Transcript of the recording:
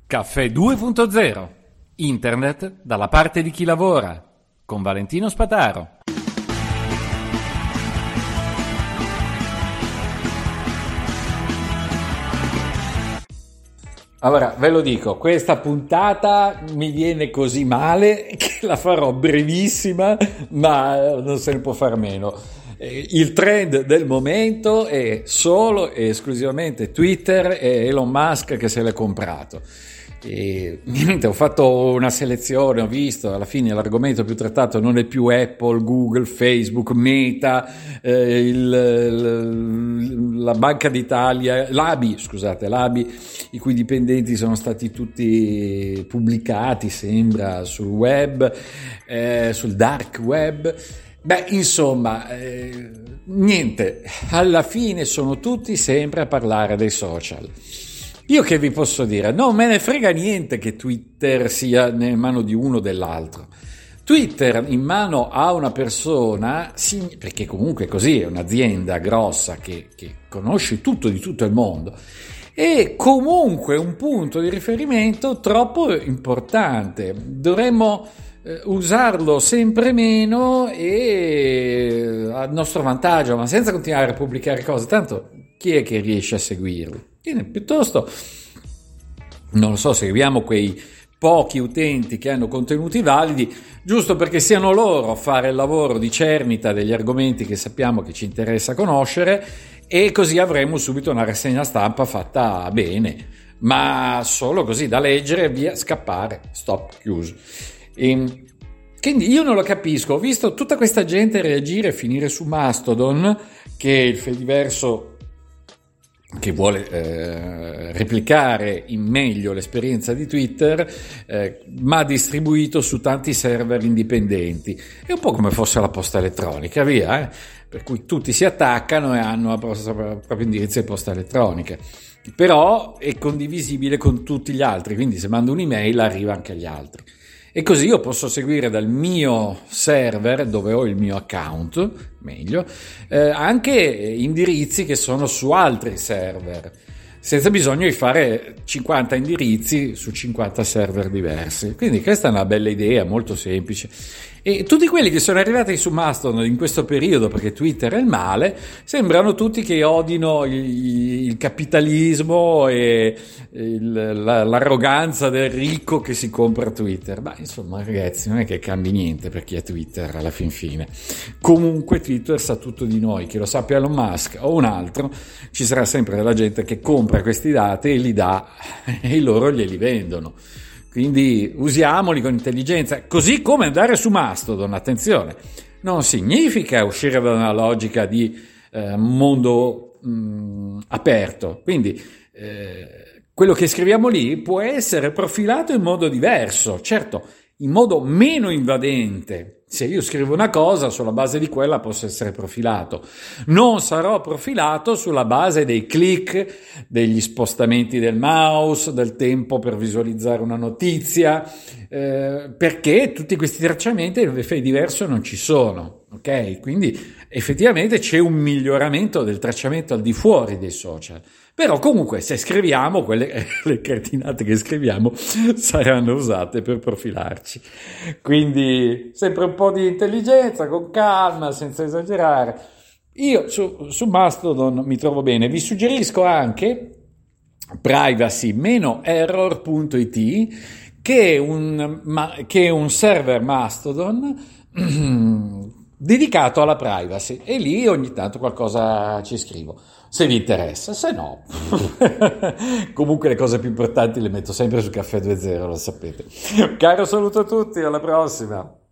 Caffè 2.0. Internet dalla parte di chi lavora. Con Valentino Spataro. Allora, ve lo dico, questa puntata mi viene così male che la farò brevissima, ma non se ne può fare a meno. Il trend del momento è solo e esclusivamente Twitter e Elon Musk che se l'è comprato. E niente, ho fatto una selezione, ho visto, alla fine l'argomento più trattato non è più Apple, Google, Facebook, Meta, la Banca d'Italia, l'ABI, i cui dipendenti sono stati tutti pubblicati, sembra, sul web, sul dark web. Beh, insomma, niente, alla fine sono tutti sempre a parlare dei social. Io che vi posso dire? Non me ne frega niente che Twitter sia nelle mani di uno o dell'altro. Twitter in mano a una persona, perché comunque così è un'azienda grossa che conosce tutto di tutto il mondo, è comunque un punto di riferimento troppo importante. Dovremmo usarlo sempre meno e a nostro vantaggio, ma senza continuare a pubblicare cose, tanto chi è che riesce a seguirlo? Quindi piuttosto, non lo so, seguiamo quei pochi utenti che hanno contenuti validi, giusto perché siano loro a fare il lavoro di cernita degli argomenti che sappiamo che ci interessa conoscere, e così avremo subito una rassegna stampa fatta bene, ma solo così da leggere e via, scappare, stop, chiuso. Quindi io non lo capisco, ho visto tutta questa gente reagire e finire su Mastodon, che è il Fediverso che vuole replicare in meglio l'esperienza di Twitter, ma distribuito su tanti server indipendenti. È un po' come fosse la posta elettronica, via, per cui tutti si attaccano e hanno il proprio indirizzo di posta elettronica. Però è condivisibile con tutti gli altri, quindi se mando un'email arriva anche agli altri. E così io posso seguire dal mio server, dove ho il mio account, meglio, anche indirizzi che sono su altri server, senza bisogno di fare 50 indirizzi su 50 server diversi. Quindi questa è una bella idea, molto semplice. E tutti quelli che sono arrivati su Mastodon in questo periodo, perché Twitter è il male, sembrano tutti che odino il capitalismo e l'arroganza del ricco che si compra Twitter. Ma insomma, ragazzi, non è che cambi niente per chi è Twitter alla fin fine. Comunque Twitter sa tutto di noi, che lo sappia Elon Musk o un altro, ci sarà sempre della gente che compra questi dati e li dà e loro glieli vendono. Quindi usiamoli con intelligenza, così come andare su Mastodon, attenzione, non significa uscire da una logica di mondo aperto, quindi quello che scriviamo lì può essere profilato in modo diverso, certo, in modo meno invadente. Se io scrivo una cosa, sulla base di quella posso essere profilato. Non sarò profilato sulla base dei click, degli spostamenti del mouse, del tempo per visualizzare una notizia, perché tutti questi tracciamenti nel Fediverso non ci sono, ok? Quindi effettivamente c'è un miglioramento del tracciamento al di fuori dei social. Però comunque se scriviamo, le cretinate che scriviamo saranno usate per profilarci. Quindi sempre un po' di intelligenza, con calma, senza esagerare. Io su Mastodon mi trovo bene. Vi suggerisco anche privacy-error.it, che è un server Mastodon dedicato alla privacy, e lì ogni tanto qualcosa ci scrivo. Se vi interessa, se no, comunque le cose più importanti le metto sempre su Caffè 2.0, lo sapete. Caro saluto a tutti, alla prossima!